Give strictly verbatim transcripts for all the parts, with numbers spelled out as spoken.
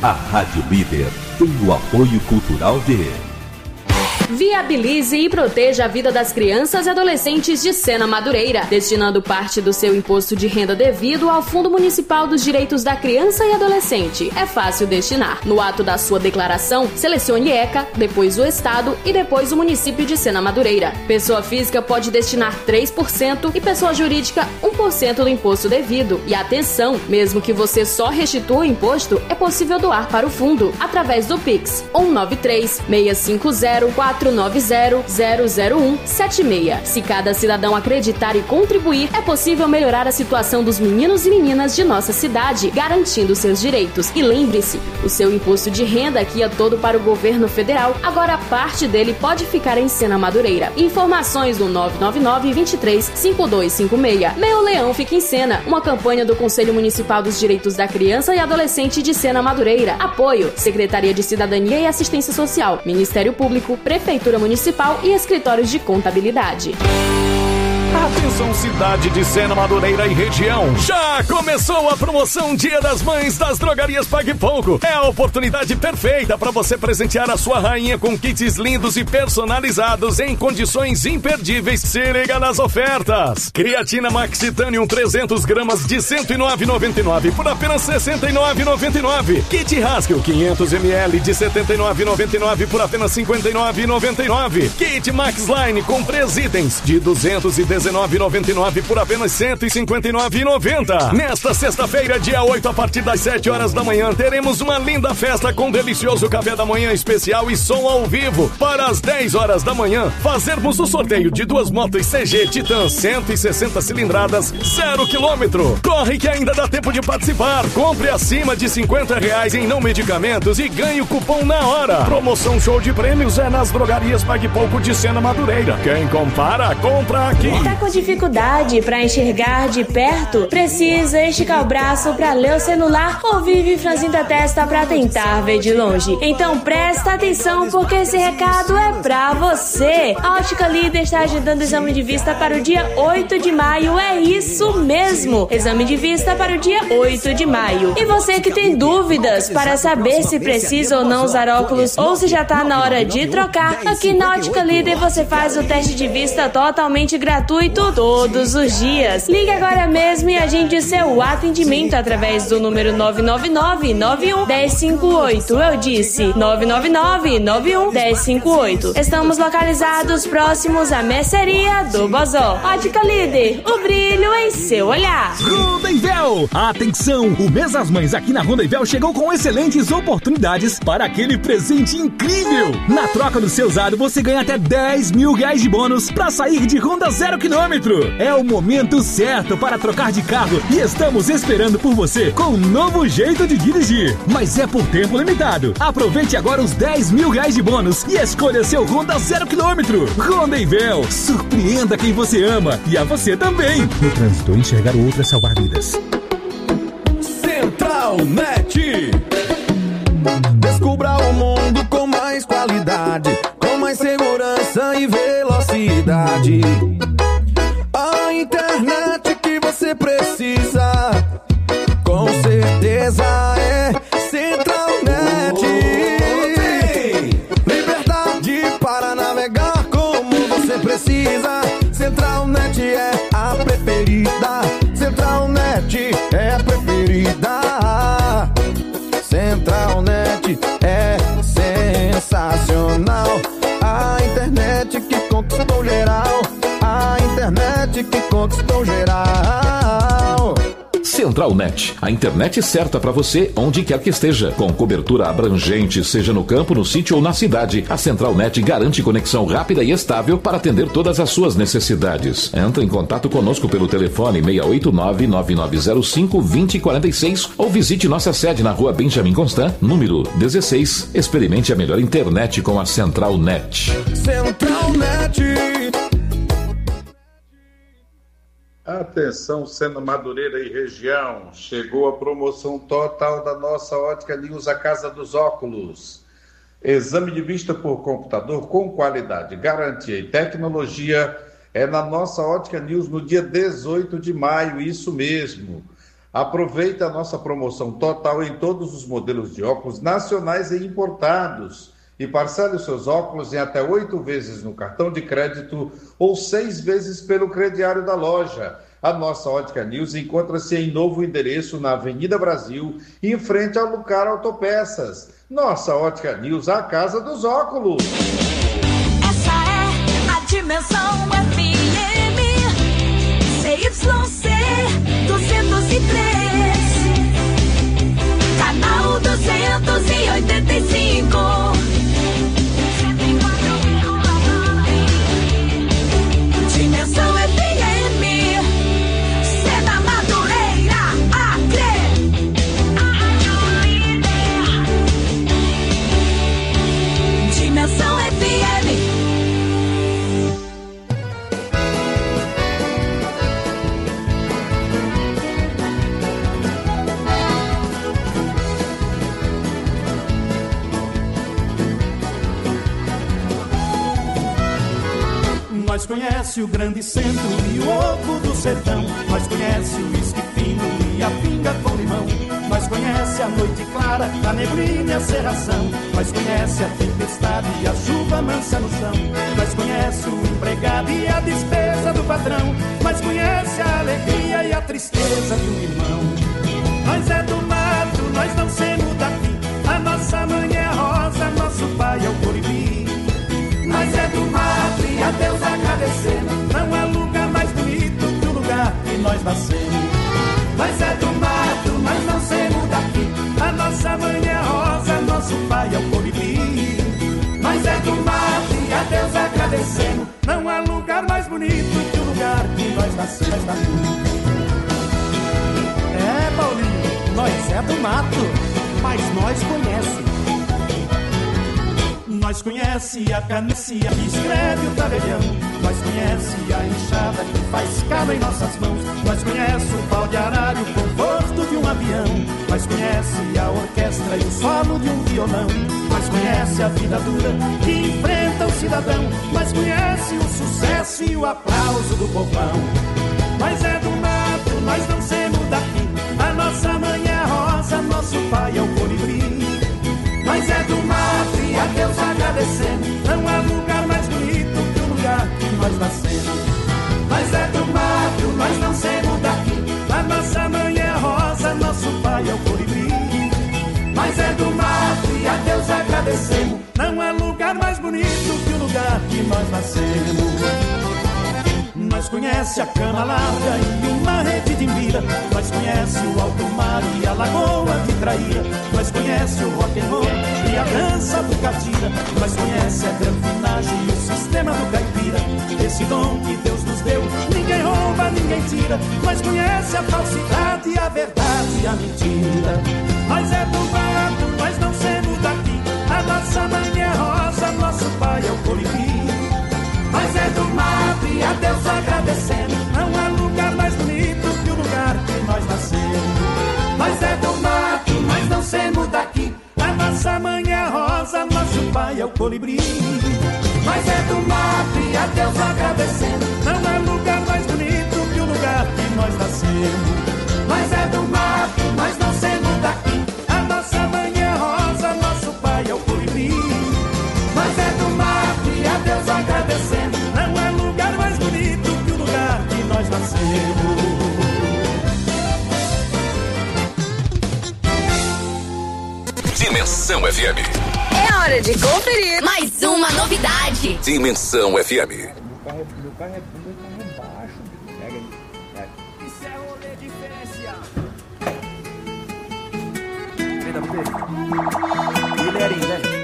A Rádio Líder tem o apoio cultural de... Viabilize e proteja a vida das crianças e adolescentes de Sena Madureira, destinando parte do seu imposto de renda devido ao Fundo Municipal dos Direitos da Criança e Adolescente. É fácil destinar. No ato da sua declaração, selecione ECA, depois o Estado e depois o município de Sena Madureira. Pessoa física pode destinar três por cento e pessoa jurídica um por cento do imposto devido. E atenção, mesmo que você só restitua o imposto, é possível doar para o fundo através do Pix um nove três, seis cinco zero, quatro nove zero, zero zero um sete seis. Se cada cidadão acreditar e contribuir, é possível melhorar a situação dos meninos e meninas de nossa cidade, garantindo seus direitos. E lembre-se, o seu imposto de renda que ia todo para o governo federal, agora parte dele pode ficar em Sena Madureira. Informações no nove nove nove, dois três, cinco dois cinco seis. Meu Leão fica em Sena, uma campanha do Conselho Municipal dos Direitos da Criança e Adolescente de Sena Madureira. Apoio: Secretaria de Cidadania e Assistência Social, Ministério Público, Prefeitura Municipal e Escritórios de Contabilidade. Atenção, cidade de Sena Madureira e região. Já começou a promoção Dia das Mães das Drogarias Pague Pouco. É a oportunidade perfeita para você presentear a sua rainha com kits lindos e personalizados em condições imperdíveis. Se liga nas ofertas. Creatina Max Titanium trezentos gramas de cento e nove reais e noventa e nove centavos por apenas sessenta e nove reais e noventa e nove centavos. Kit Haskell quinhentos mililitros de setenta e nove reais e noventa e nove centavos por apenas cinquenta e nove reais e noventa e nove centavos. Kit Max Line com três itens de duzentos e dezenove reais e noventa e nove centavos por apenas cento e cinquenta e nove reais e noventa centavos. Nesta sexta-feira, dia oito, a partir das sete horas da manhã, teremos uma linda festa com delicioso café da manhã especial e som ao vivo. Para as dez horas da manhã, fazermos o sorteio de duas motos C G Titan cento e sessenta cilindradas, zero quilômetro. Corre que ainda dá tempo de participar. Compre acima de cinquenta reais em não medicamentos e ganhe o cupom na hora. Promoção show de prêmios é nas drogarias Pague Pouco de Sena Madureira. Quem compara, compra aqui. Tá com dificuldade para enxergar de perto? Precisa esticar o braço para ler o celular ou vive franzindo a testa para tentar ver de longe? Então presta atenção, porque esse recado é pra você. A Ótica Líder está agendando exame de vista para o dia oito de maio. É isso mesmo, exame de vista para o dia oito de maio. E você que tem dúvidas para saber se precisa ou não usar óculos ou se já tá na hora de trocar, aqui na Ótica Líder você faz o teste de vista totalmente gratuito todos os dias. Ligue agora mesmo e agende seu atendimento através do número nove nove nove, nove um, um zero cinco oito. Eu disse nove nove nove, nove um, um zero cinco oito. Estamos localizados próximos à mercearia do Bozó. Ótica Líder, o brilho em seu olhar. Rondonvel! Atenção! O mês das mães aqui na Rondonvel chegou com excelentes oportunidades para aquele presente incrível. Na troca do seu usado, você ganha até dez mil reais de bônus para sair de Honda zero quilômetro. É o momento certo para trocar de carro e estamos esperando por você com um novo jeito de dirigir. Mas é por tempo limitado. Aproveite agora os dez mil reais de bônus e escolha seu Honda zero quilômetro. Rondonvel, surpreenda quem você ama e a você também. No trânsito, enxergar o outro é salvar vidas. Central Net. Descubra o mundo com mais qualidade, com mais segurança e velocidade. A internet que você precisa, com certeza é Centralnet. Liberdade para navegar como você precisa. Centralnet é a preferida. Centralnet é a preferida. Centralnet é sensacional. A internet que conquistou geral. A internet que conquistou geral. Centralnet, a internet certa para você onde quer que esteja. Com cobertura abrangente, seja no campo, no sítio ou na cidade, a Centralnet garante conexão rápida e estável para atender todas as suas necessidades. Entre em contato conosco pelo telefone seis oito nove, nove nove zero cinco, dois zero quatro seis ou visite nossa sede na rua Benjamin Constant, número dezesseis. Experimente a melhor internet com a Centralnet. Centralnet. Atenção, Sena Madureira e região, chegou a promoção total da nossa Ótica News, a Casa dos Óculos. Exame de vista por computador com qualidade, garantia e tecnologia é na nossa Ótica News no dia dezoito de maio, isso mesmo. Aproveita a nossa promoção total em todos os modelos de óculos nacionais e importados. E parcele os seus óculos em até oito vezes no cartão de crédito ou seis vezes pelo crediário da loja. A nossa Ótica News encontra-se em novo endereço na Avenida Brasil, em frente ao Lucar Autopeças. Nossa Ótica News, a casa dos óculos. Essa é a Dimensão F M, C Y C duzentos e três, canal duzentos e oitenta e cinco. Dimensão F M, Sena Madureira, Acre. Dimensão F M. Nós conhece o grande centro e o oco do sertão. Nós conhece o uísque fino e a pinga com limão. Nós conhece a noite clara, a neblina e a cerração. Nós conhece a tempestade e a chuva mansa no chão. Nós conhece o empregado e a despesa do patrão. Nós conhece a alegria e a tristeza de um irmão. Nós é do mato, nós não semos daqui. A nossa mãe é a rosa, nosso pai é o colibri. Nós é do mato e a Deus agradecemos. Não há lugar mais bonito que o lugar que nós nascemos. Nós é do mato, nós não somos daqui. A nossa mãe é a rosa, nosso pai é o colibri. Nós é do mato e a Deus agradecemos. Não há lugar mais bonito que o lugar que nós nascemos. É, Paulinho, nós é do mato, mas nós conhecemos. Nós conhece a canecia que escreve o tabelião. Nós conhece a enxada que faz cala em nossas mãos. Nós conhece o pau de aralho com o rosto de um avião. Nós conhece a orquestra e o solo de um violão. Nós conhece a vida dura que enfrenta o cidadão. Nós conhece o sucesso e o aplauso do povão. Nós é do mato, nós não somos daqui. A nossa mãe é a rosa, nosso pai é o colibri. Nós é do mato e a Deus agradecemos. Não há lugar mais bonito que o lugar que nós nascemos. Nós é do mato, nós não somos daqui. A nossa mãe é a rosa, nosso pai é o colibri. Nós é do mato e a Deus agradecemos. Não há lugar mais bonito que o lugar que nós nascemos. Nós conhece a cama larga e uma rede de mira. Nós conhece o alto mar e a lagoa de Traíra. Nós conhece o rock and roll e a dança do catira. Nós conhece a granfinagem e o sistema do caipira. Esse dom que Deus nos deu, ninguém rouba, ninguém tira. Nós conhece a falsidade, a verdade e a mentira. Nós é do mato, nós não somos daqui. A nossa mãe é rosa, nosso pai é o colibri. Nós é do mato e a Deus agradecemos. Não há lugar mais bonito que o lugar que nós nascemos. Nós é do mato, nós não somos daqui. A nossa mãe é a rosa, nosso pai é o colibri. Nós é do mato e a Deus agradecemos. Não há lugar mais bonito que o lugar que nós nascemos. Nós é do mato, nós não somos daqui. A nossa mãe é a rosa, nosso pai é o colibri. Nós é do mato e a Deus agradecemos. Não é lugar mais bonito que o lugar que nós nascemos. Dimensão F M. É hora de conferir mais uma novidade. Dimensão F M. Meu carro é, meu carro é, meu carro é baixo. Pega aí. Pega. Isso é rolê diferencial. Vem da B. Guilherme, né?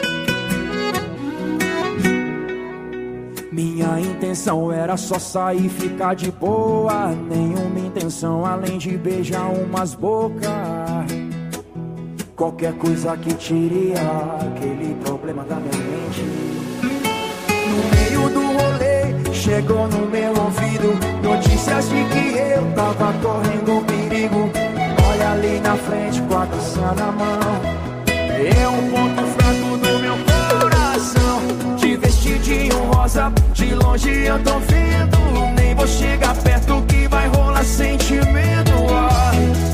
Minha intenção era só sair e ficar de boa. Nenhuma intenção além de beijar umas bocas. Qualquer coisa que tire aquele problema da minha mente. No meio do rolê, chegou no meu ouvido notícias de que eu tava correndo perigo. Olha ali na frente com a taça na mão. É um ponto fraco no meu coração. Te vestidinho rosa, de longe eu tô vendo. Nem vou chegar perto que vai rolar sentimento. Ah.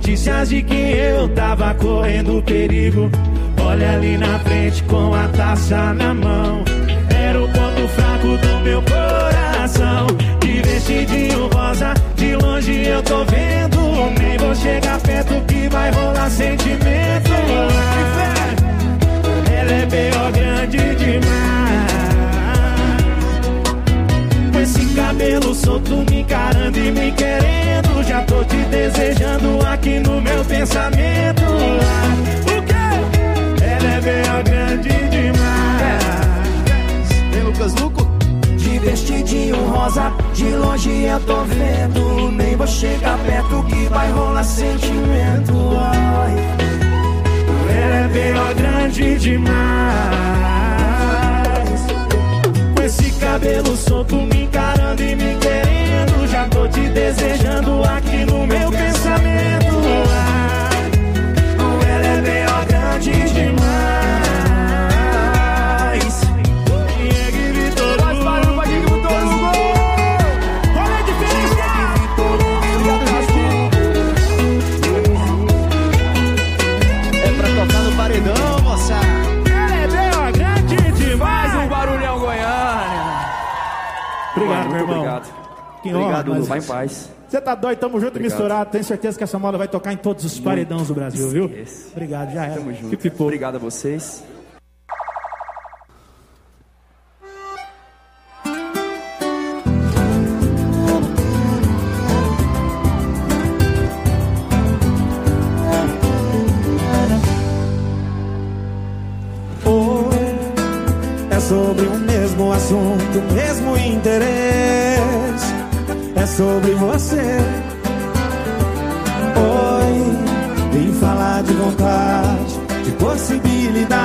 notícias de que eu tava correndo perigo. Olha ali na frente com a taça na mão. Era o ponto fraco do meu coração. De vestidinho rosa, de longe eu tô vendo. Nem vou chegar perto que vai rolar sentimento. Ela é B O grande demais. Com esse cabelo solto me encarando e me querendo. Já tô te desejando aqui no meu pensamento. O quê? Ela é B O grande demais. Vem, Lucas Luco. De vestidinho rosa, de longe eu tô vendo. Nem vou chegar perto que vai rolar sentimento. Ai. Ela é B O grande demais. Com esse cabelo solto me encarando e me querendo. Já tô te desejando aqui no meu pensamento. Ela é B O grande demais. Paredão, moça. Ela é B O grande demais. Um barulhão Goiânia. Obrigado, meu irmão. Obrigado. Que obrigado, honra, Lu. Vai em paz. Você tá doido, tamo junto e Obrigado. misturado. Tenho certeza que essa moda vai tocar em todos os paredões do Brasil, viu? Esquece. Obrigado, já era. Tamo junto. Que pipou. Obrigado a vocês. Sobre o mesmo assunto, o mesmo interesse. É sobre você. Oi, vim falar de vontade, de possibilidade.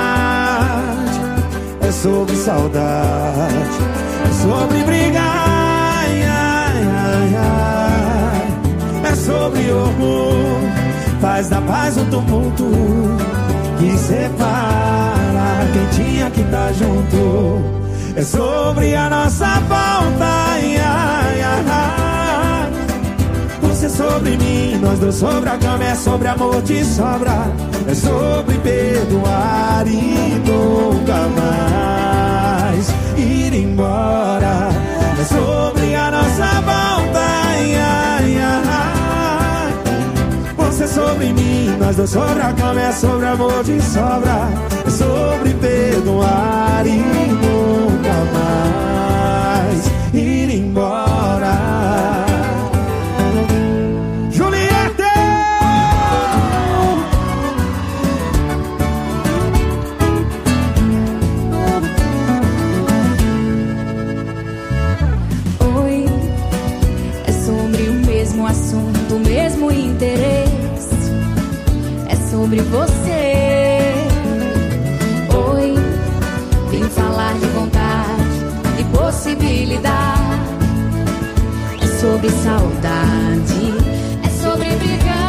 É sobre saudade, é sobre brigar. Ai, ai, ai. É sobre orgulho, faz da paz um tumulto que separa quem tinha que estar junto. É sobre a nossa falta. Ai, ai, ai. Você sobre mim, nós dois sobre a cama. É sobre amor de sobra. É sobre perdoar e nunca mais ir embora. É sobre a nossa falta. Ai, ai, ai. Você sobre mim, nós dois sobre a cama. É sobre amor de sobra. É sobre perdoar e nunca mais ir embora. Juliette! Oi, é sobre o mesmo assunto, o mesmo interesse. É sobre você. Oi, vim falar de vontade, de possibilidade. É sobre saudade, é sobre brigar.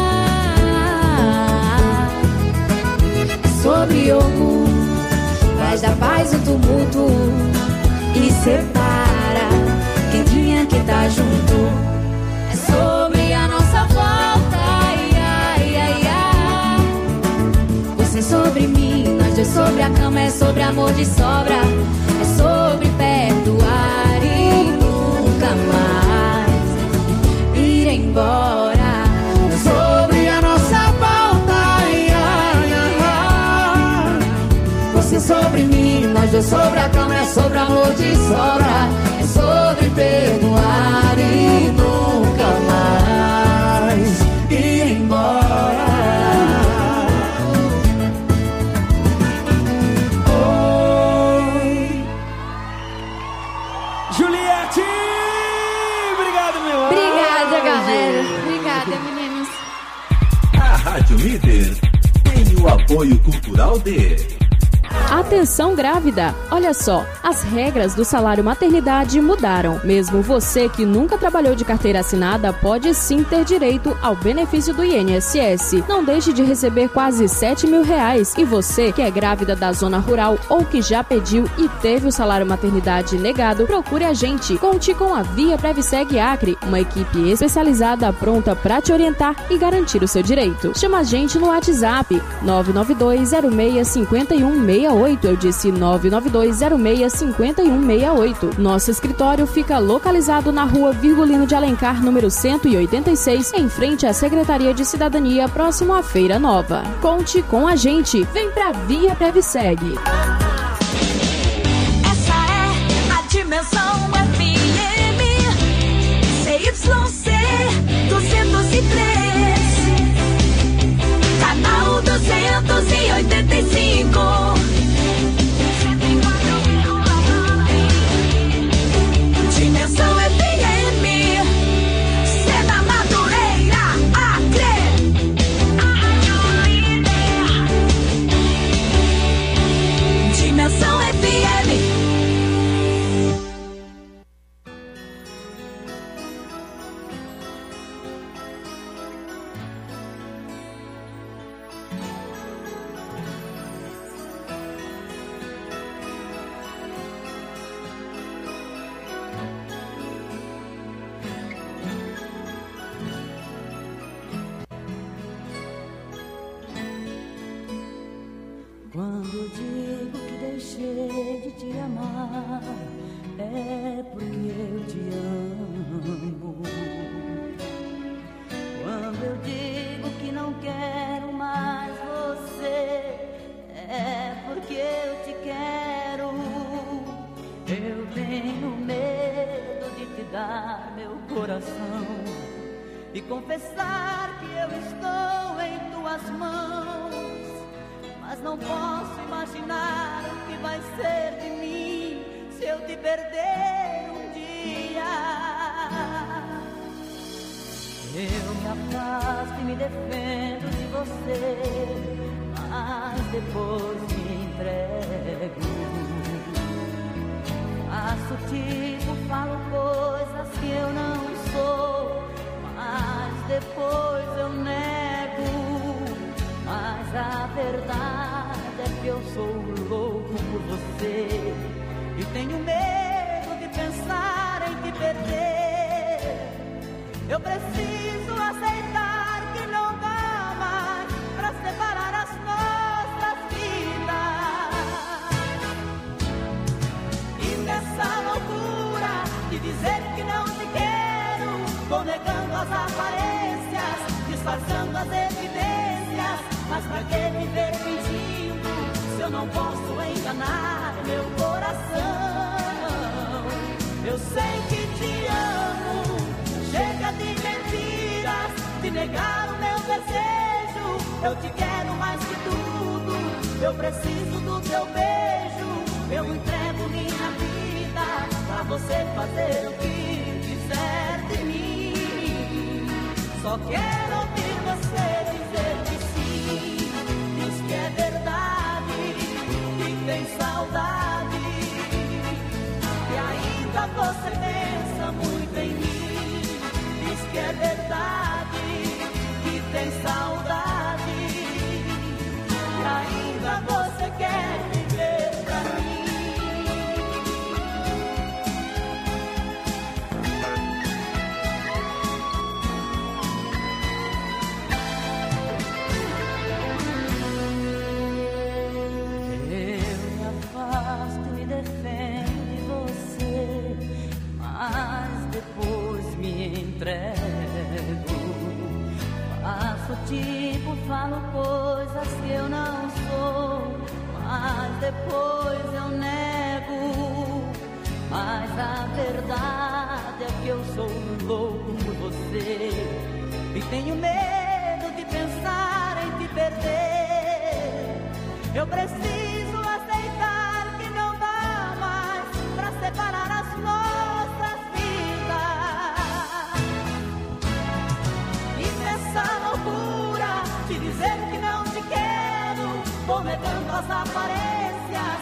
É sobre orgulho, faz da paz o tumulto e separa quem tinha que estar junto. É sobre a nossa volta. Ai, ai, ai, ai. Você sobre mim, nós dois sobre a cama. É sobre amor de sobra. É sobre perdoar e nunca mais ir embora. É sobre a nossa volta. Ai, ai, ai, ai. Você sobre mim, nós dois sobre a cama. É sobre amor de sobra. É sobre perdoar e nunca mais ir embora. Oi, Juliette! Obrigado, meu amor. Obrigada, galera. Obrigada, meninos. A Rádio Líder tem o apoio cultural de Atenção grávida! Olha só, as regras do salário maternidade mudaram. Mesmo você que nunca trabalhou de carteira assinada pode sim ter direito ao benefício do I N S S. Não deixe de receber quase sete mil reais. E você que é grávida da zona rural ou que já pediu e teve o salário maternidade negado, procure a gente. Conte com a Via Previseg Acre, uma equipe especializada pronta para te orientar e garantir o seu direito. Chama a gente no WhatsApp nove nove dois zero seis cinco um seis oito. Eu disse nove nove dois zero seis cinco um seis oito. Nosso escritório fica localizado na rua Virgulino de Alencar, número cento e oitenta e seis, em frente à Secretaria de Cidadania, próximo à Feira Nova. Conte com a gente. Vem pra Via Previseg. Essa é a Dimensão F M C Y C duzentos e três, canal duzentos e oitenta e cinco. Dimensão F M, Sena Madureira, Acre. Dimensão F M. Quando digo que deixei de te amar, é porque eu te amo. Quando eu digo que não quero mais você, é porque eu te quero. Eu tenho medo de te dar meu coração e confessar que eu estou em tuas mãos. Mas não posso imaginar o que vai ser de mim se eu te perder um dia. Eu me afasto e me defendo de você, mas depois me entrego. Faço tipo, falo coisas que eu não sou, mas depois eu nego. Mas a verdade é que eu sou louco por você e tenho medo de pensar em te perder. Eu preciso aceitar que não dá mais pra separar as nossas vidas. E nessa loucura de dizer que não te quero, vou negando as aparências, disfarçando as evidências. Mas pra que viver fingindo se eu não posso enganar meu coração? Eu sei que te amo, chega de mentiras, de negar o meu desejo. Eu te quero mais que tudo, eu preciso do teu beijo. Eu entrego minha vida pra você fazer o que quiser de mim. Só quero ouvir você dizer que diz que é verdade, que tem saudade, que ainda você pensa muito em mim. Diz que é verdade, que tem saudade, que ainda você quer viver pra mim. Tipo, falo coisas que eu não sou, mas depois eu nego. Mas a verdade é que eu sou louco por você e tenho medo de pensar em te perder. Eu preciso aceitar que não dá mais pra separar as nossas vidas. E nessa loucura de dizer que não te quero, vou negando as aparências,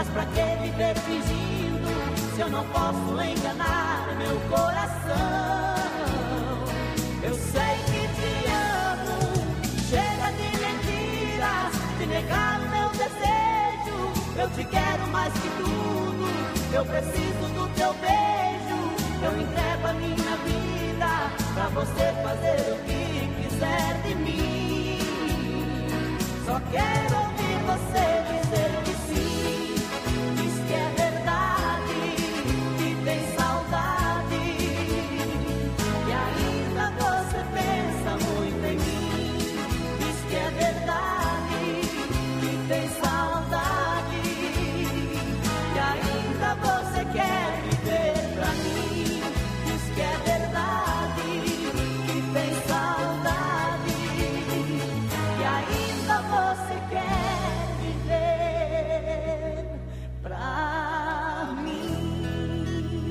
Mas pra que viver fingindo, se eu não posso enganar meu coração? Eu sei que te amo, chega de mentiras, de negar o meu desejo. Eu te quero mais que tudo, eu preciso do teu beijo. Eu entrego a minha vida pra você fazer o que quiser de mim. Só quero ouvir você dizer que sim, diz que é verdade, que tem saudade, e ainda você pensa muito em mim. Diz que é verdade, que tem saudade, e ainda você quer viver pra mim. Diz que é verdade, que tem saudade, e ainda você quer viver pra mim.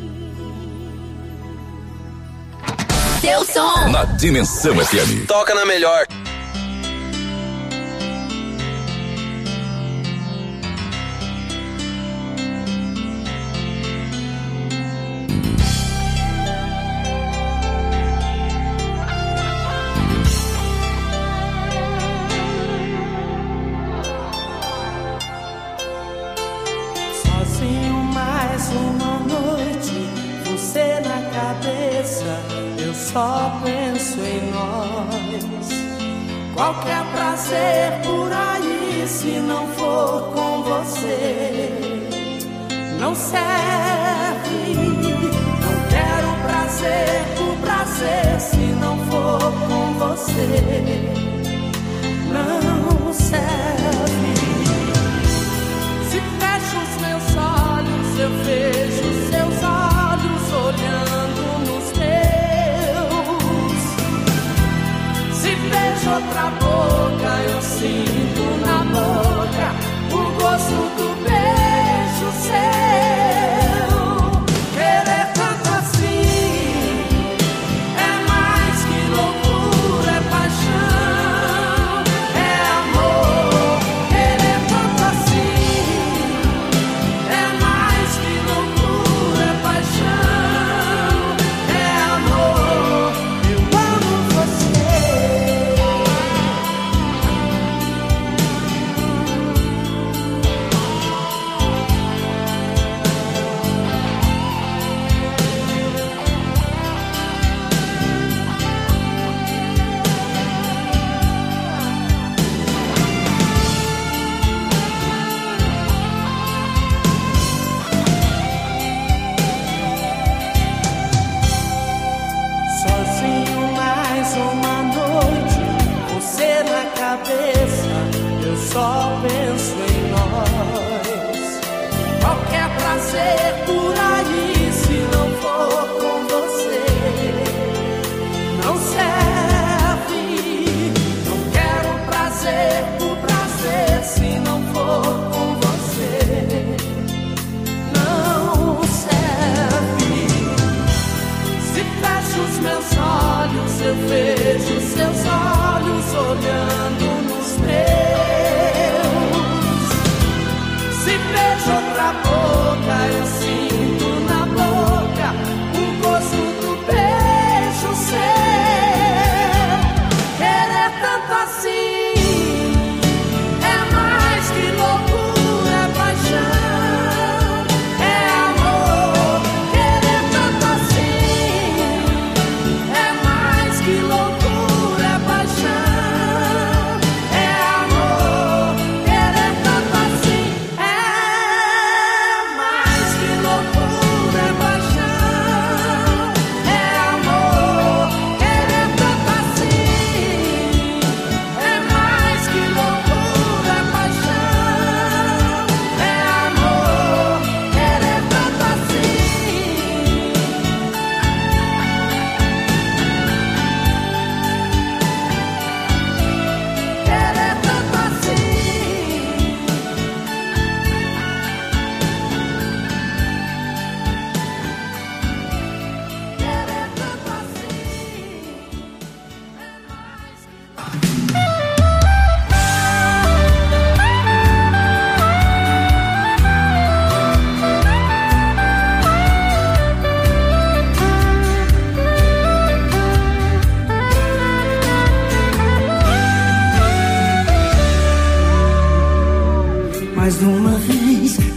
Seu som Na Dimensão F M. Toca na melhor. Sozinho mais uma noite, você na cabeça, eu só penso em nós. Qualquer prazer por aí, se não for com você, não serve. Não quero prazer por prazer, se não for com você, não serve. Se fecho os meus olhos, eu vejo seus olhos olhando nos meus. Se vejo outra boca, eu sinto na boca o gosto do beijo seu. Querer tanto assim é mais que loucura, é paixão, é amor. Querer tanto assim é mais que loucura, é paixão, é amor. Eu amo você. Sozinho mais uma noite, você na cabeça, eu só penso em nós. Qualquer prazer por aí, se não for com você, não serve. Não quero prazer por prazer, se não for com você, não serve. Se fecho os meus olhos, eu vejo seus olhos olhando nos meus. Se vejo outra boca, eu sinto na boca o gosto do beijo seu. Querer tanto assim é mais que loucura, é paixão, é amor. Querer tanto assim é mais que loucura, é paixão, é amor. Querer tanto assim é mais que loucura,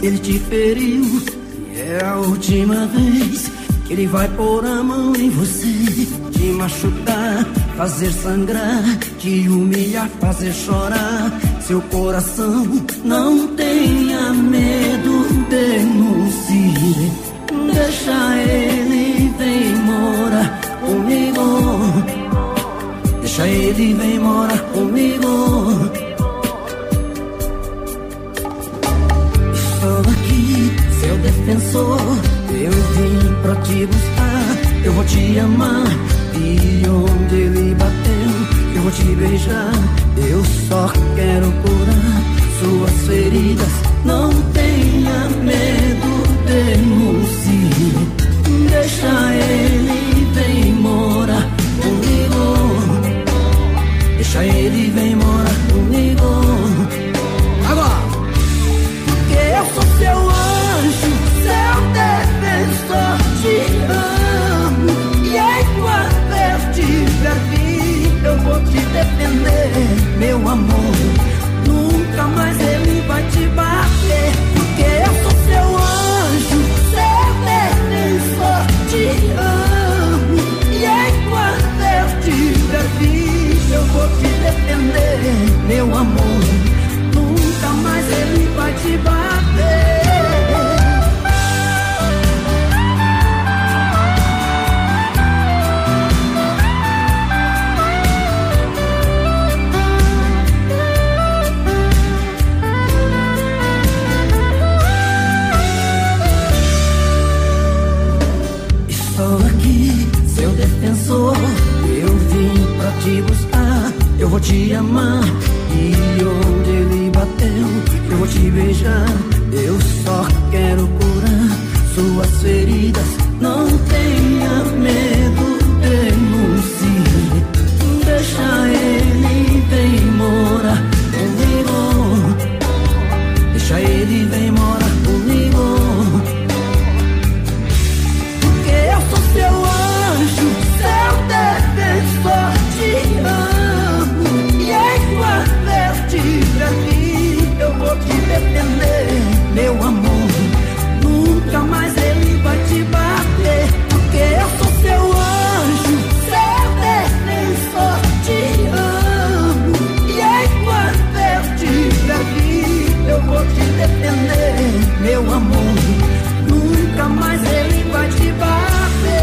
ele te feriu. E é a última vez que ele vai pôr a mão em você, te machucar, fazer sangrar, te humilhar, fazer chorar seu coração. Não tenha medo, denuncie, deixa ele, vem morar comigo. Deixa ele, vem morar comigo. Estou aqui, seu defensor, eu vim pra te buscar. Eu vou te amar, e onde ele bateu, eu vou te beijar. Eu só quero curar suas feridas. Não tenha medo, denuncie, deixa ele, vem morar comigo. Deixa ele, vem morar comigo. Agora! Porque eu sou seu anjo, seu defensor, te amo. E enquanto eu estiver vivo, eu vou te defender, meu amor. Nunca mais ele vai te bater. Porque eu sou seu anjo, seu defensor, te amo. E enquanto eu estiver vivo, eu vou te defender, meu amor. Nunca mais ele vai te bater. Estou aqui, seu defensor, eu vim pra te buscar. Eu vou te amar, e onde ele bateu, eu vou te beijar. Eu só quero curar suas feridas. Não tenha medo, denuncie, deixa ele, vem morar comigo. Deixa ele, vem morar comigo. Porque eu sou seu anjo, seu defensor, te amo. E enquanto eu estiver vivo, eu vou te defender, meu amor. Nunca mais ele vai te bater. Porque eu sou seu anjo, seu defensor, te amo. E enquanto eu estiver vivo, eu vou te defender, meu amor. Nunca mais ele vai te bater.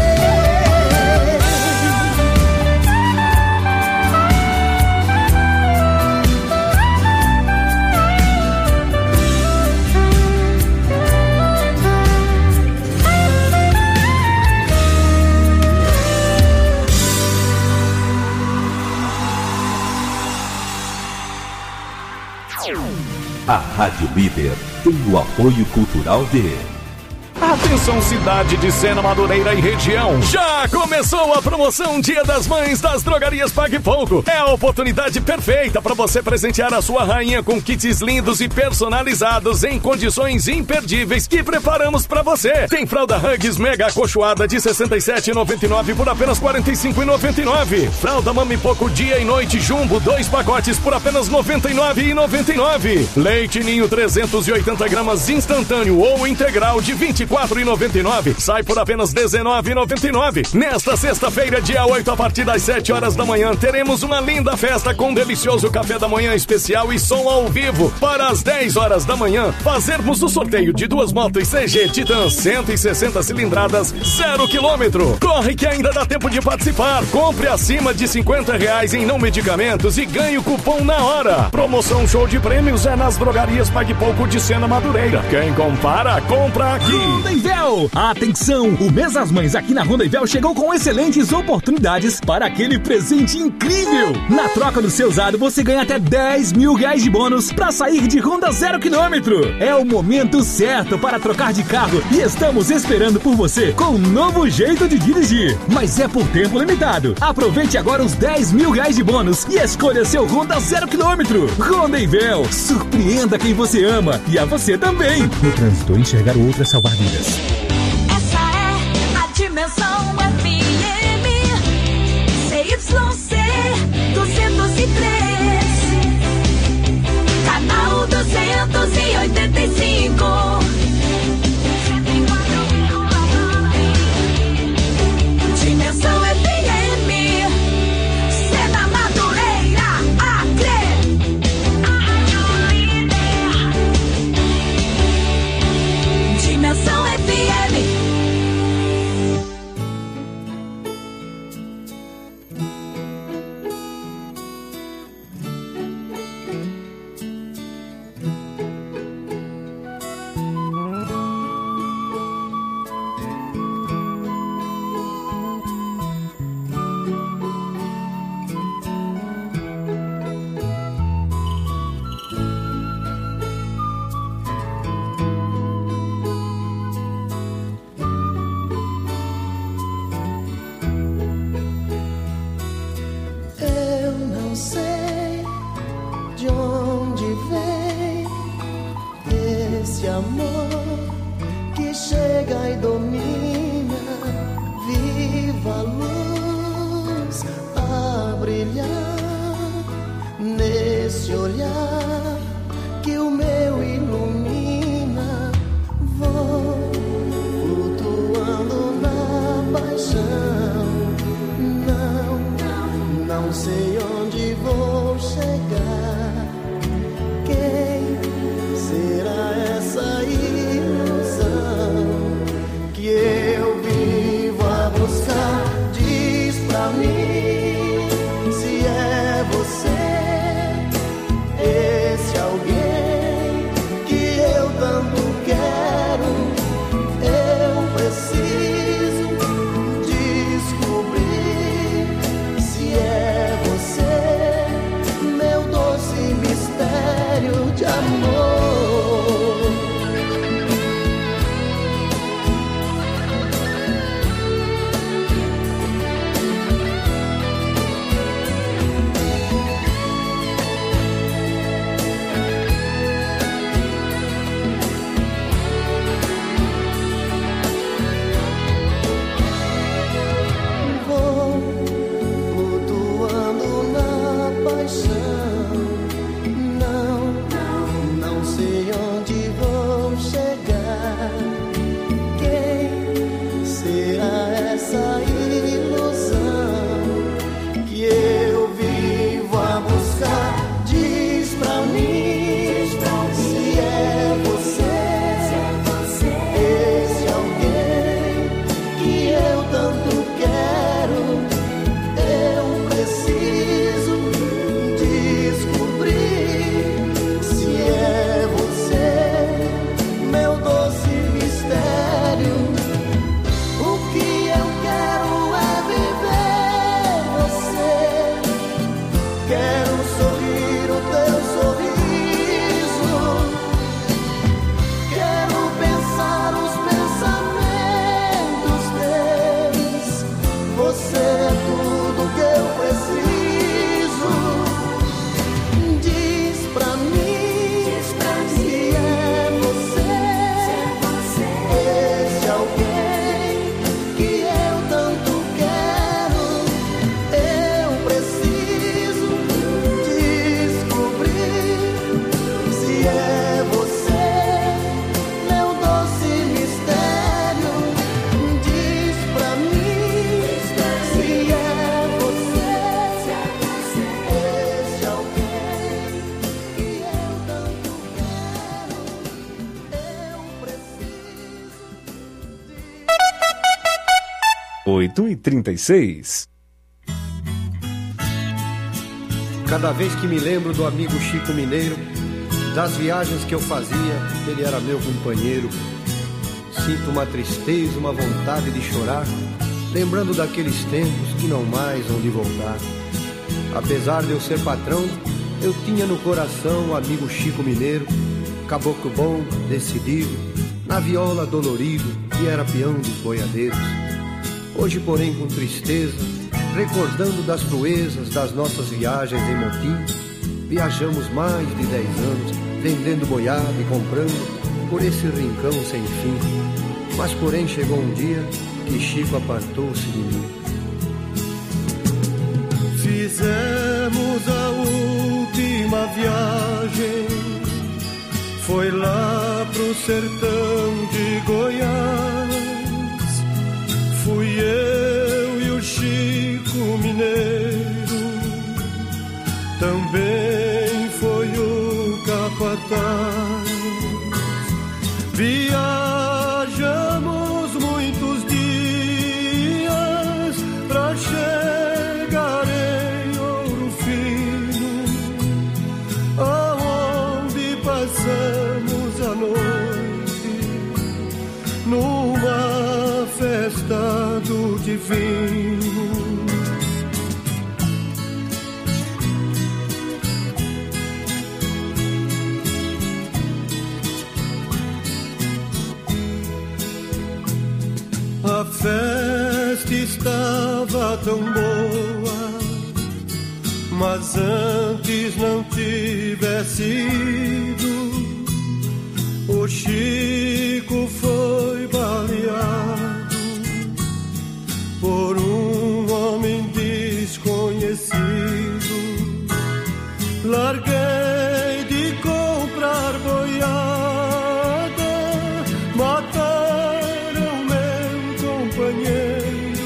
A Rádio Líder tem o apoio cultural de... Atenção, cidade de Sena, Madureira e região. Já começou a promoção Dia das Mães das Drogarias Pague Pouco. É a oportunidade perfeita para você presentear a sua rainha com kits lindos e personalizados em condições imperdíveis que preparamos para você. Tem fralda Huggies Mega acolchoada de sessenta e sete reais e noventa e nove centavos por apenas quarenta e cinco reais e noventa e nove centavos. Fralda Mami Pouco Dia e Noite Jumbo, dois pacotes por apenas noventa e nove reais e noventa e nove centavos. Leite Ninho trezentos e oitenta gramas instantâneo ou integral de vinte e quatro reais e noventa e nove centavos. Sai por apenas dezenove reais e noventa e nove centavos. Nesta sexta-feira, dia oito, a partir das sete horas da manhã, teremos uma linda festa com um delicioso café da manhã especial e som ao vivo. Para as dez horas da manhã, fazermos o sorteio de duas motos C G Titan cento e sessenta cilindradas, zero quilômetro. Corre que ainda dá tempo de participar. Compre acima de cinquenta reais em não medicamentos e ganhe o cupom na hora. Promoção show de prêmios é nas drogarias Pague Pouco de Sena, Madureira. Quem compara, compra aqui. Rondonvel! Atenção! O mês das mães aqui na Rondonvel chegou com excelentes oportunidades para aquele presente incrível! Na troca do seu usado, você ganha até dez mil reais de bônus para sair de Honda zero quilômetro. É o momento certo para trocar de carro e estamos esperando por você com um novo jeito de dirigir. Mas é por tempo limitado. Aproveite agora os dez mil reais de bônus e escolha seu Honda zero quilômetro. Rondonvel, surpreenda quem você ama e a você também. No trânsito, enxergar o outro é salvar vidas. Essa é a Dimensão F M C Y C duzentos e três, canal duzentos e oitenta e cinco. Dimensão F M. oito e trinta e seis. Cada vez que me lembro do amigo Chico Mineiro, das viagens que eu fazia, ele era meu companheiro. Sinto uma tristeza, uma vontade de chorar, lembrando daqueles tempos que não mais hão de voltar. Apesar de eu ser patrão, eu tinha no coração o amigo Chico Mineiro, caboclo bom, decidido, na viola dolorido, que era peão dos boiadeiros. Hoje, porém, com tristeza, recordando das proezas das nossas viagens em motim, viajamos mais de dez anos, vendendo boiada e comprando por esse rincão sem fim. Mas, porém, chegou um dia que Chico apartou-se de mim. Fizemos a última viagem, foi lá pro sertão de Goiás. Fui eu e o Chico Mineiro, também foi o capataz. Viagem estado divino. A festa estava tão boa, mas antes não tivesse ido, o Chico foi baleado por um homem desconhecido. Larguei de comprar boiada, mataram meu companheiro,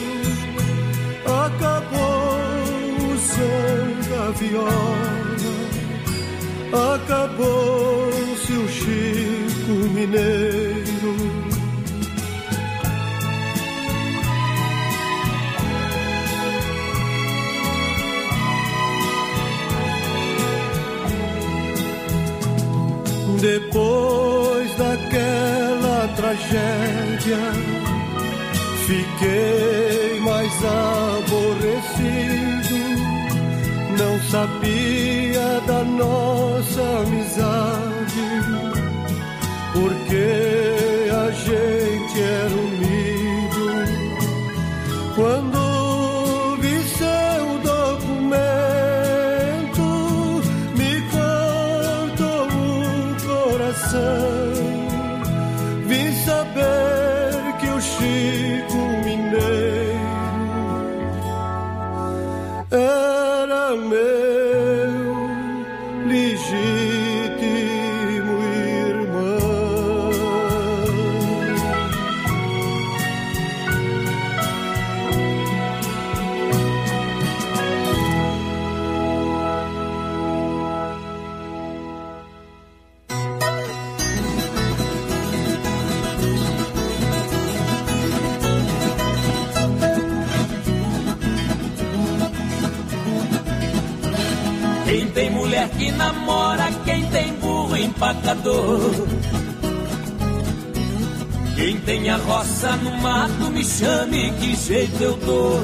acabou o som da viola, acabou-se o Chico Mineiro. Depois daquela tragédia, fiquei mais aborrecido. Não sabia da nossa amizade, porque a gente era unido. Quando vi seu documento, me cortou o coração. Vim saber que o Chico Mineiro era meu legítimo irmão. Quem tem mulher que namora, quem tem burro empacador, quem tem a roça no mato, me chame que jeito eu dou.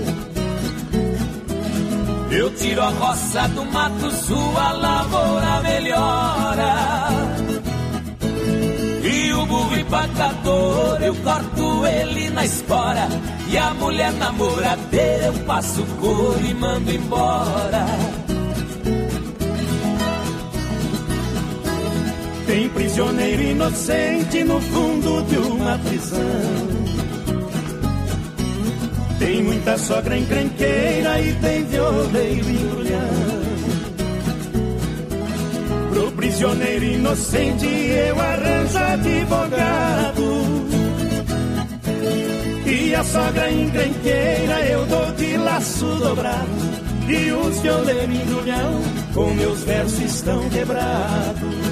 Eu tiro a roça do mato, sua lavoura melhora. E o burro empacador, eu corto ele na espora. E a mulher namoradeira, eu passo couro e mando embora. Tem prisioneiro inocente no fundo de uma prisão. Tem muita sogra encrenqueira e tem violeiro embrulhão. Pro prisioneiro inocente eu arranjo advogado, e a sogra encrenqueira eu dou de laço dobrado. E os violeiros embrulhão com meus versos estão quebrados.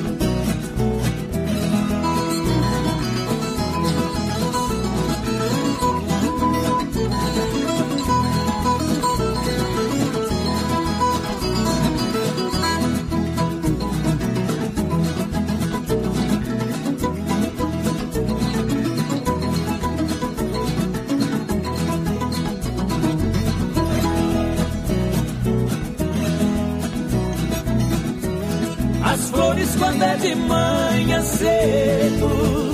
As flores quando é de manhã cedo,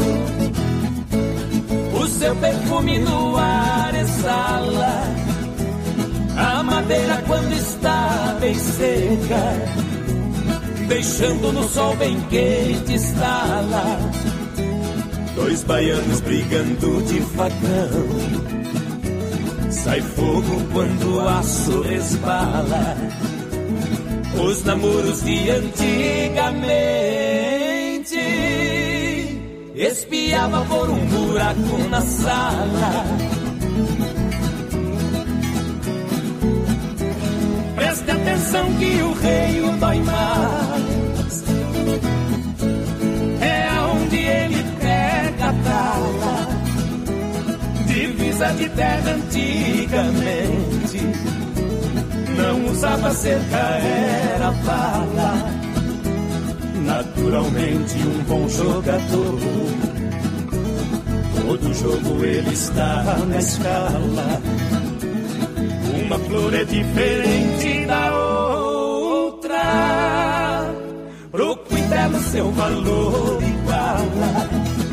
o seu perfume no ar exala. A madeira quando está bem seca, deixando no sol bem quente estala. Dois baianos brigando de facão, sai fogo quando o aço resbala. Os namoros de antigamente espiava por um buraco na sala. Preste atenção que o rei o dói mais, é aonde ele pega a tala. Divisa de terra antigamente não usava cerca, era bala. Naturalmente um bom jogador, todo jogo ele está na escala. Uma flor é diferente da outra, pro cuidado seu valor iguala.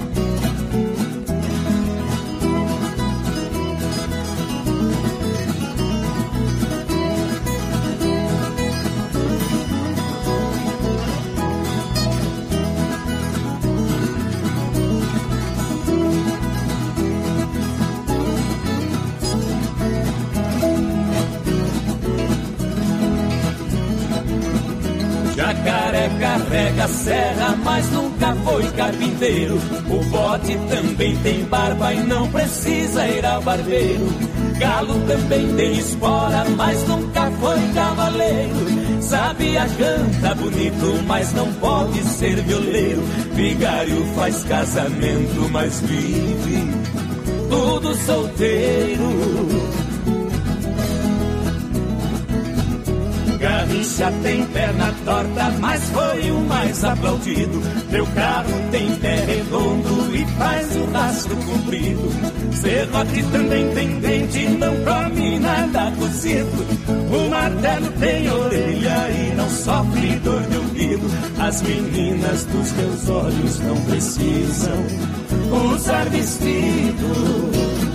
Jacaré carrega serra, mas nunca foi carpinteiro. O bode também tem barba e não precisa ir ao barbeiro. Galo também tem espora, mas nunca foi cavaleiro. Sabia, canta bonito, mas não pode ser violeiro. Vigário faz casamento, mas vive tudo solteiro. Garrincha tem perna torta, mas foi o mais aplaudido. Meu carro tem pé redondo e faz o rastro comprido. Serrote também tem dente, não come nada cozido. O martelo tem orelha e não sofre dor de ouvido. As meninas dos meus olhos não precisam usar vestido.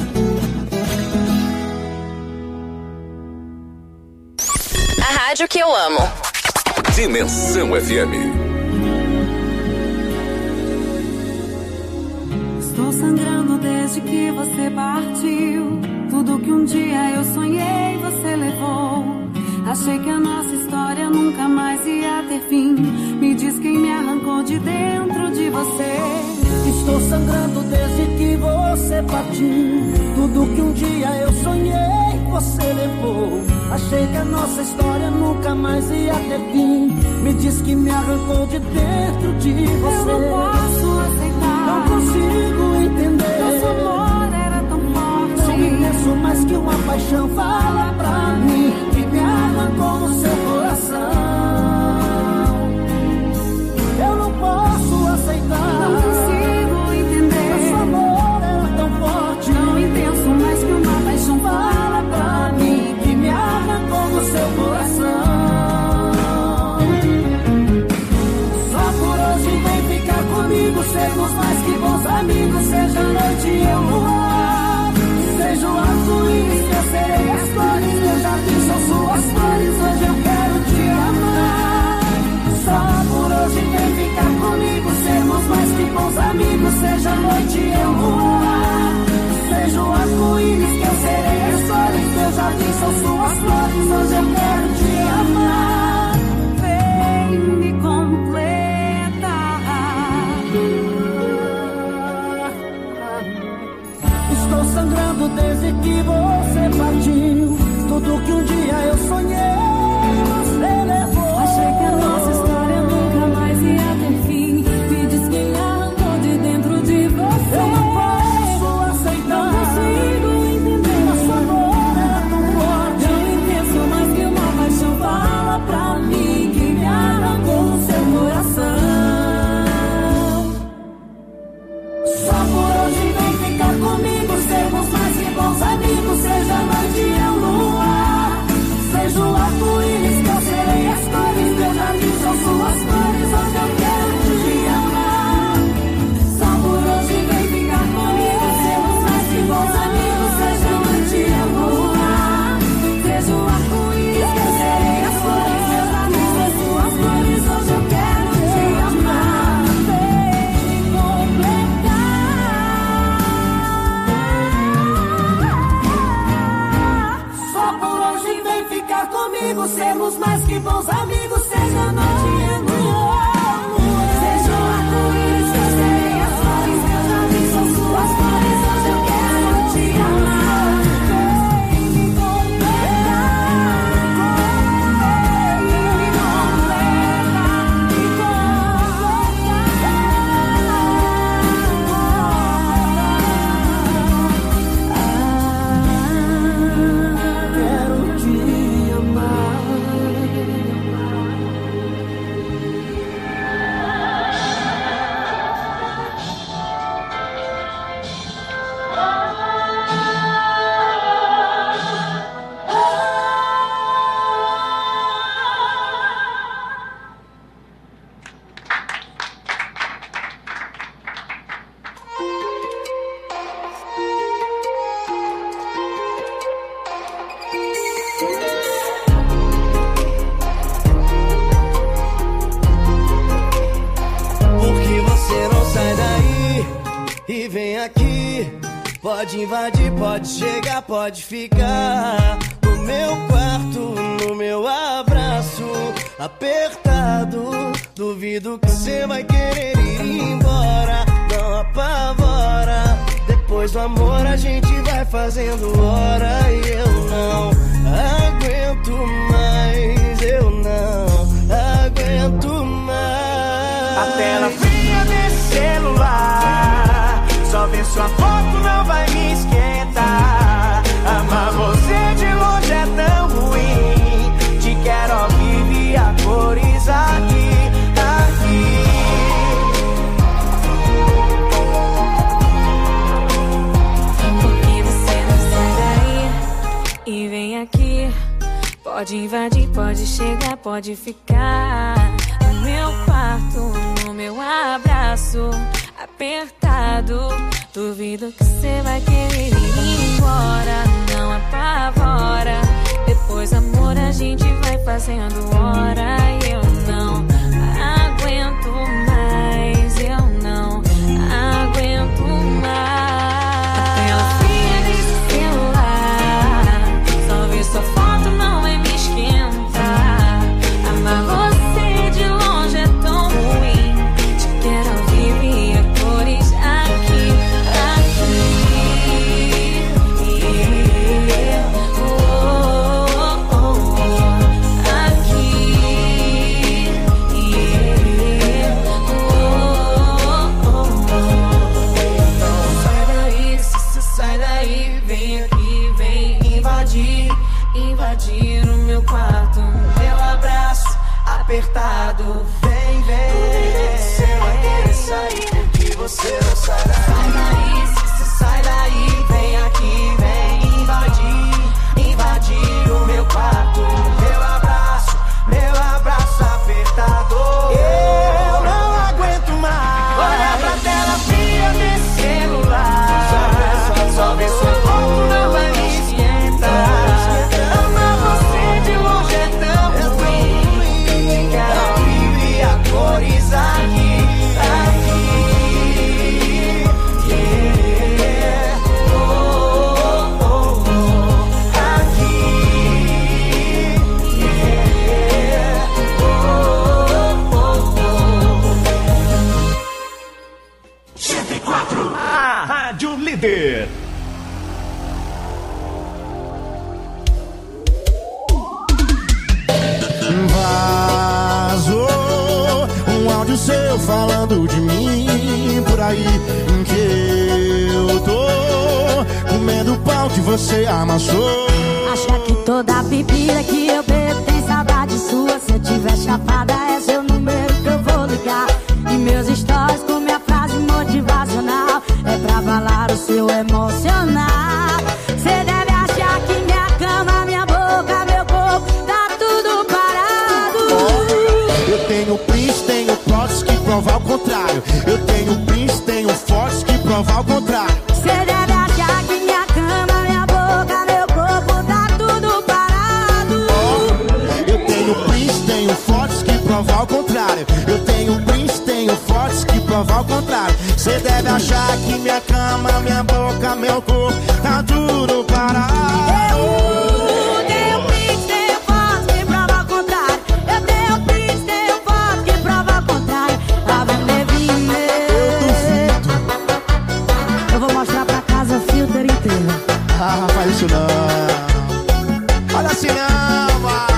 Rádio que eu amo. Dimensão F M. Estou sangrando desde que você partiu. Tudo que um dia eu sonhei você levou. Achei que a nossa história nunca mais ia ter fim. Me diz quem me arrancou de dentro de você. Estou sangrando desde que você partiu. Tudo que um dia eu sonhei você levou. Achei que a nossa história nunca mais ia ter fim. Me diz que me arrancou de dentro de você. Eu não posso aceitar, não consigo entender. Nosso amor era tão forte. Não imenso mais que uma paixão. Fala pra mim que me arrancou no seu coração. Eu não posso aceitar, não consigo entender. Nosso amor era tão forte, não intenso mais que uma paixão. Fala pra mim que me arrancou no seu coração. Só por hoje vem ficar comigo, sermos mais que bons amigos. Seja noite e eu luar, seja o arco-íris que eu serei as cores. Meu jardim são suas flores, hoje eu quero te amar. Só por hoje vem ficar comigo, sermos mais que bons amigos. Seja noite e eu luar, seja o arco-íris que eu serei as cores. Meu jardim são suas flores, hoje eu quero te amar. Vem me completar. Estou sangrando desde que você partiu. Tudo que um dia eu sonhei você levou. Achei que a nossa história nunca mais ia ter fim. Me diz quem arrancou de dentro de você. Eu não posso aceitar, não consigo entender. Nosso amor era tão forte, não intenso mais que uma paixão. Fala pra mim que me arrancou no seu coração. Só por hoje vem ficar comigo, sermos mais que bons amigos. Seja noite e eu luar, seja o arco-íris que eu serei as cores. Meu jardim são suas flores, hoje eu quero te amar. Só por hoje vem ficar comigo, sermos mais que bons amigos. Seja noite e eu luar, seja o arco-íris que eu serei as cores. Meu jardim são suas flores, hoje eu quero te amar. Vem completar. e vem aqui. Pode invadir, pode chegar, pode ficar no meu quarto, no meu abraço apertado. Duvido que você vai querer ir embora. Não apavora. Depois do amor a gente vai fazendo hora. E eu não aguento mais, eu não aguento mais. A tela fria desse celular, só ver sua foto não vai me esquentar. Amar você de longe é tão ruim. Te quero ao vivo e a cores aqui, aqui. Porque você não sai daí e vem aqui. Pode invadir, pode chegar, pode ficar no meu quarto, no meu abraço apertado. Duvido que você vai querer ir embora. Não apavora. Depois, amor, a gente vai fazendo hora. E eu não aguento mais. Eu não aguento mais. A tela fria desse celular, só ver sua foto não vai me esquentar. Amar você de longe é tão ruim. Te quero ao vivo e a cores aqui, aqui. Yeah. Oh, oh, oh. Aqui. Yeah. Oh, oh, oh. Então sai daí, se sai daí, vem aqui, vem invadir, invadir o meu quarto, meu abraço apertado. Vem, vem, você vai querer sair porque você não sai daí. Sai daí, se sai daí, vem aqui, vem invadir, invadir o meu quarto, meu abraço, meu abraço apertado. Eu não aguento mais. Olha pra tela fria desse celular, só ver sua foto não vai me esquentar. Amar você de longe é tão ruim. Quero ao vivo e a cores aqui, aqui. Yeah. Oh, oh, oh. Aqui. Yeah. Oh, oh, oh. cento e quatro, a Rádio Líder. Vazou um áudio seu falando de mim por aí, em que eu tô comendo o pau que você amassou. Acha que toda bebida que eu bebo tem saudade sua? Se eu tiver chapada é seu número que eu vou ligar. E meus stories com minha frase motivacional é pra abalar o seu emocional. Cê deve achar que minha cama, minha boca, meu corpo tá tudo parado. Eu tenho prints, tenho fotos que provam ao contrário. Eu tenho prints, tenho fotos que provam ao contrário. Cê deve achar que minha cama, minha boca, meu corpo tá tudo parado. Eu tenho prints, tenho fotos que provam ao contrário. Eu tenho prints, tenho fotos que provam ao contrário. Cê deve achar que minha cama, minha boca, meu corpo tá tudo parado. Eu tenho prints, tenho fotos que provam ao contrário. Eu tenho prints, tenho fotos que provam ao contrário. Tá vendo, Levine? Eu duvido. Eu vou mostrar pra casa o filter inteiro. Ah, faz isso não. Olha assim não, vai.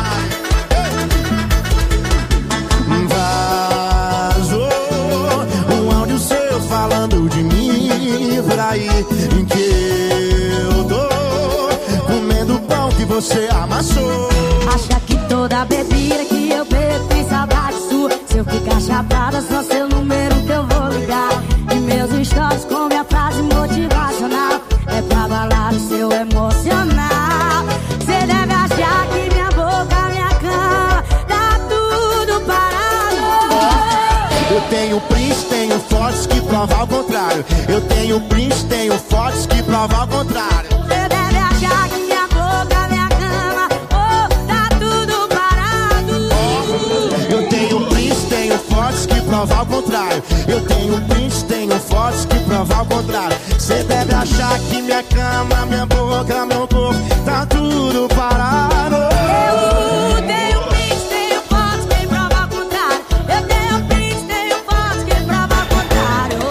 Vazou um áudio seu falando de mim por aí, em que eu tô comendo o pão que você amassou. Acha que toda bebida que eu bebo tem saudade sua? Se eu ficar chapada, só seu número que eu vou ligar. E meus stories com minha frase motivacional é pra abalar o seu emocional. Cê deve achar que minha boca, minha cama tá tudo parado. Eu tenho prints, tenho fotos que provam ao contrário. Eu tenho prints, tenho fotos que provam ao contrário. Cê deve achar que minha boca, minha cama, oh, tá tudo parado. Eu tenho prints, tenho fotos que provam ao contrário. Eu tenho prints, tenho fotos que provam provar o contrário. Cê deve achar que minha cama, minha boca, meu corpo tá tudo parado. Eu tenho print, tenho fotos, quem prova o contrário. Eu tenho print, tenho fotos, quem prova o contrário.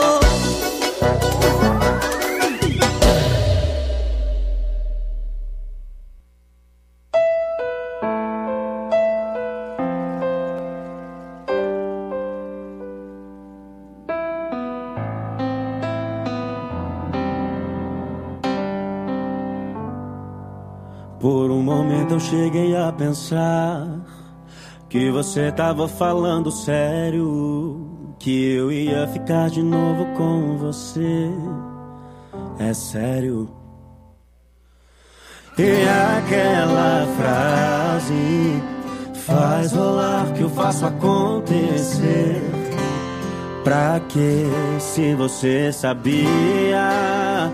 Por um momento eu cheguei a pensar que você tava falando sério, que eu ia ficar de novo com você. É sério. E aquela frase faz rolar que eu faço acontecer. Pra que se você sabia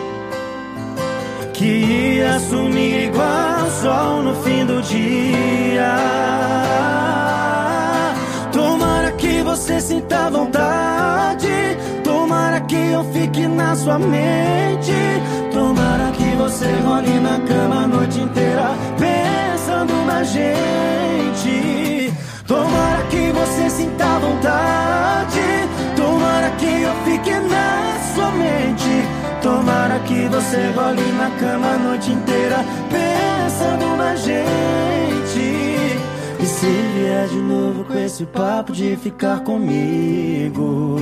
que ia sumir igual sol no fim do dia? Tomara que você sinta vontade, tomara que eu fique na sua mente, tomara que você role na cama a noite inteira pensando na gente. Tomara que você sinta vontade, tomara que eu fique na sua mente, tomara que você role na cama a noite inteira pensando na gente. E se vier de novo com esse papo de ficar comigo,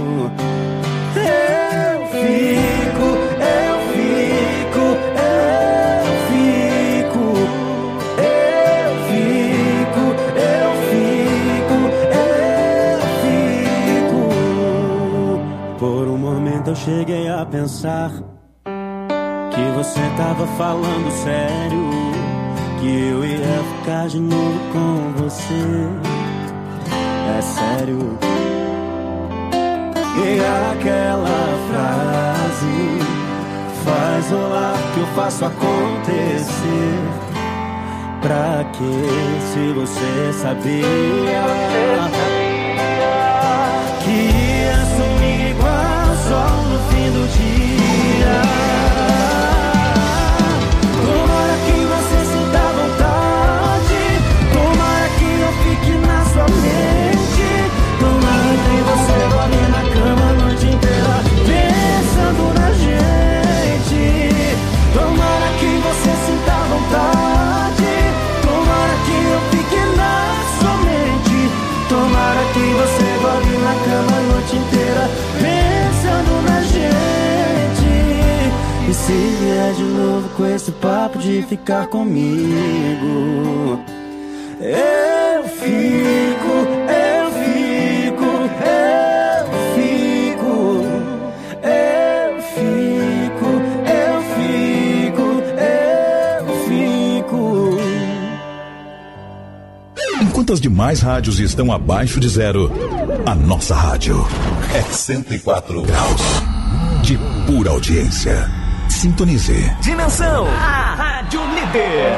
eu fico, eu fico, eu fico, eu fico, eu fico, eu fico. Por um momento eu cheguei a pensar que você tava falando sério, que eu ia ficar de novo com você. É sério. E aquela frase faz rolar que eu faço acontecer. Pra que se você sabia que ia sumir igual sol no fim do dia? Tomara que você sinta vontade, tomara que eu fique na sua mente, tomara que você role na cama a noite inteira pensando na gente. Tomara que você sinta vontade, tomara que eu fique na sua mente, tomara que você role na cama a noite inteira pensando na gente. E se vier de novo com esse papo de ficar comigo, eu fico, eu fico, eu fico, eu fico, eu fico, eu fico. Enquanto as demais rádios estão abaixo de zero, a nossa rádio é cento e quatro graus de pura audiência. Sintonize. Dimensão, a Rádio Líder.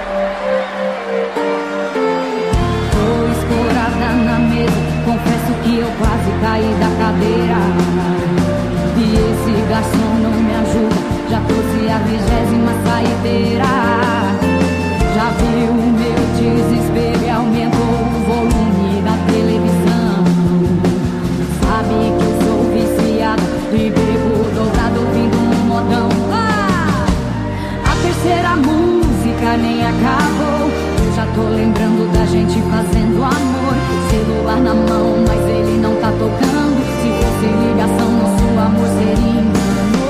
Tô escorada na mesa, confesso que eu quase caí da cadeira. E esse garçom não me ajuda, já trouxe a vigésima saideira. Já viu o meu desespero e aumentou o volume da televisão. Sabe que eu sou viciada e bebo dobrado ouvindo um modão. Terceira música nem acabou, eu já tô lembrando da gente fazendo amor. Celular na mão, mas ele não tá tocando. Se fosse ligação, nosso amor seria engano.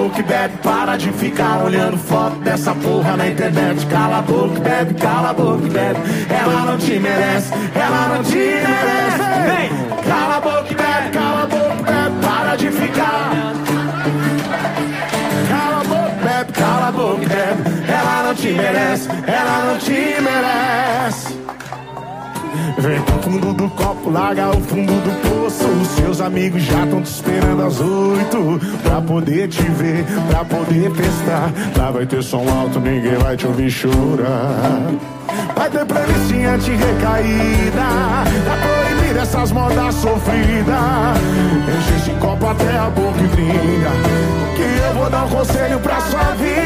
boca e bebe, para de ficar olhando foto dessa porra na internet. Cala a boca e bebe, cala a boca e bebe. Ela não te merece, ela não te merece. Vem! Cala a boca e bebe, cala a boca e bebe, para de ficar. Cala a boca e bebe, cala a boca e bebe. Ela não te merece, ela não te merece. Vem pro fundo do copo, larga o fundo do poço. Os seus amigos já estão te esperando às oito pra poder te ver, pra poder festar. Lá vai ter som alto, ninguém vai te ouvir chorar. Vai ter playlistinha anti-recaída, tá proibida essas modas sofridas. Enche esse copo até a boca e brinda, que eu vou dar um conselho pra sua vida.